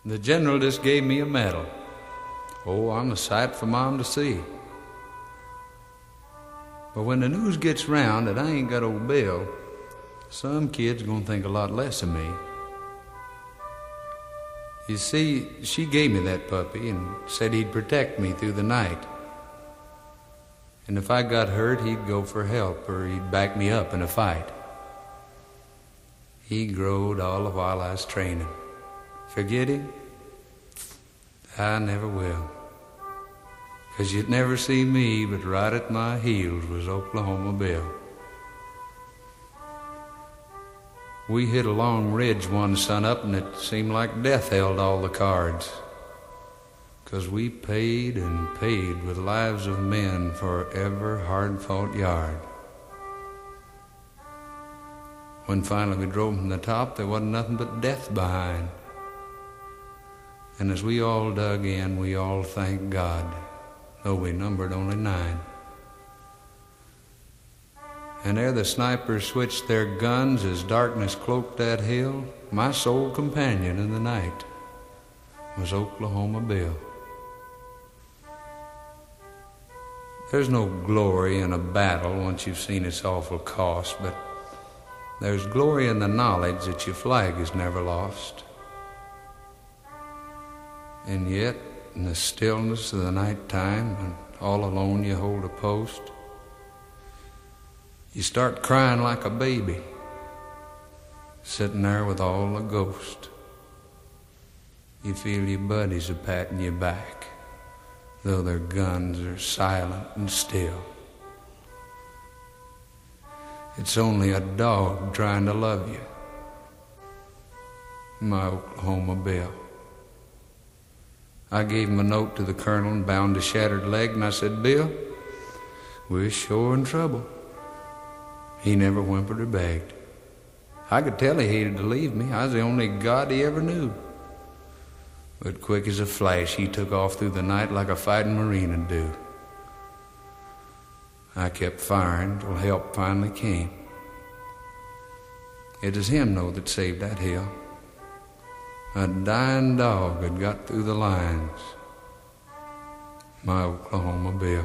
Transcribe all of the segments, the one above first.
The general just gave me a medal. Oh, I'm a sight for Mom to see. But when the news gets round that I ain't got old Bill, some kid's gonna think a lot less of me. You see, she gave me that puppy and said he'd protect me through the night. And if I got hurt, he'd go for help or he'd back me up in a fight. He growed all the while I was training. Forget him? I never will. 'Cause you'd never see me, but right at my heels was Oklahoma Bill. We hit a long ridge one sunup, and it seemed like death held all the cards. 'Cause we paid and paid with lives of men for every hard-fought yard. When finally we drove from the top, there wasn't nothing but death behind. And as we all dug in, we all thanked God, though we numbered only 9. And ere the snipers switched their guns as darkness cloaked that hill, my sole companion in the night was Oklahoma Bill. There's no glory in a battle once you've seen its awful cost, but there's glory in the knowledge that your flag is never lost. And yet, in the stillness of the night time, when all alone you hold a post, you start crying like a baby, sitting there with all the ghost. You feel your buddies are patting you back, though their guns are silent and still. It's only a dog trying to love you, my Oklahoma Bill. I gave him a note to the colonel and bound a shattered leg, and I said, Bill, we're sure in trouble. He never whimpered or begged. I could tell he hated to leave me. I was the only God he ever knew. But quick as a flash, he took off through the night like a fighting Marine would do. I kept firing till help finally came. It was him, though, that saved that hill. A dying dog had got through the lines, my Oklahoma Bill.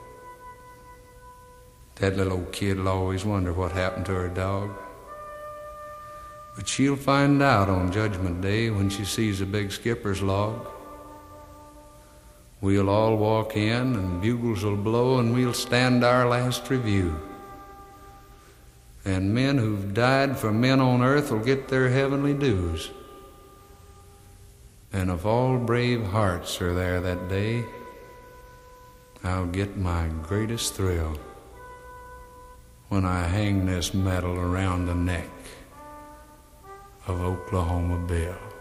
That little old kid'll always wonder what happened to her dog. But she'll find out on Judgment Day when she sees the big skipper's log. We'll all walk in and bugles will blow and we'll stand our last review. And men who've died for men on earth will get their heavenly dues. And if all brave hearts are there that day, I'll get my greatest thrill when I hang this medal around the neck of Oklahoma Bill.